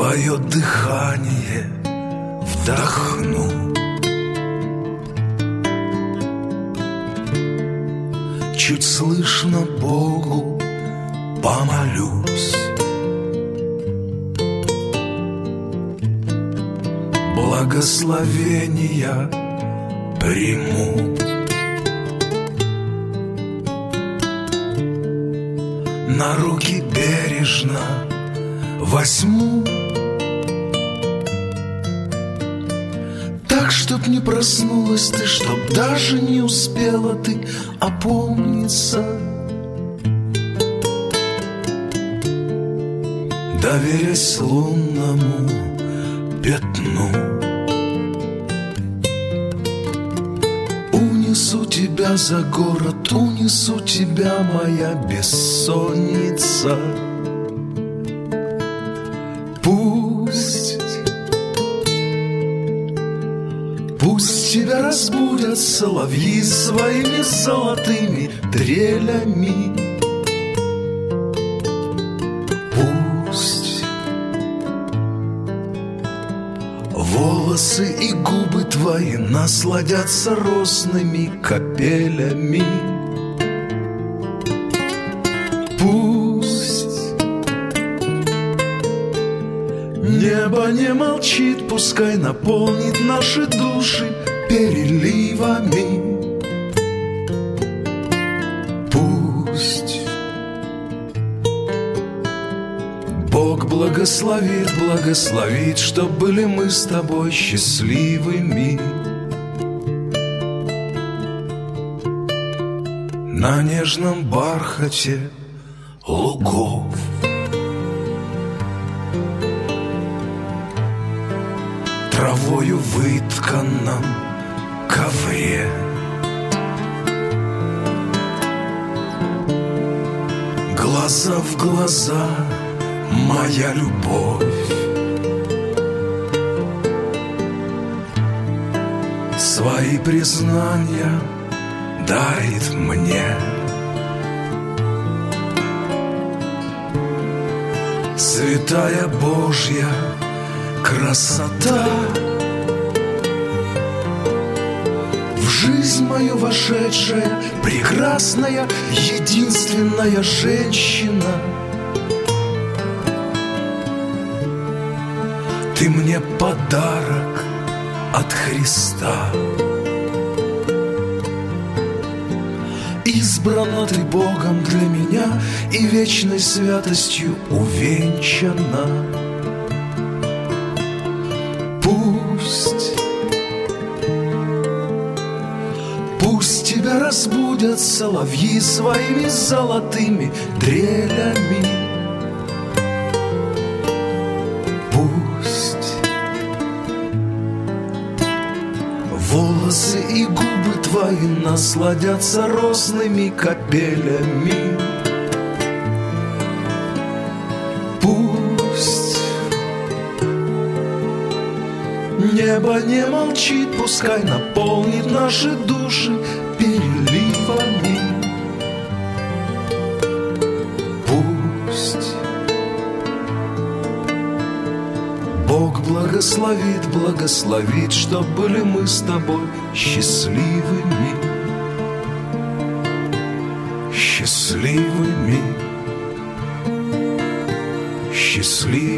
твое дыхание вдохну. Чуть слышно Богу помолюсь. Благословения приму. На руки бережно возьму, так, чтоб не проснулась ты, чтоб даже не успела ты опомниться. Доверясь лунному пятну, унесу тебя за город, унесу тебя, моя бессонница. Пусть тебя разбудят соловьи своими золотыми трелями. Пусть волосы и губы твои насладятся росными капелями. Пусть небо не молчит, пускай наполнит наши души переливами. Пусть Бог благословит, благословит, чтоб были мы с тобой счастливыми. На нежном бархате лугов, травою вытканном ковре, глаза в глаза, моя любовь. Свои признания дарит мне. Святая Божья красота, в жизнь мою вошедшая, прекрасная, единственная женщина. Ты мне подарок от Христа. Избрана ты Богом для меня и вечной святостью увенчана. Пусть тебя разбудят соловьи своими золотыми трелями. Пусть волосы и губы твои насладятся росными капелями. Пусть небо не молчит, пускай наполнит наши души переливами. Пусть Бог благословит, благословит, чтоб были мы с тобой счастливыми. Счастливыми. Счастливыми.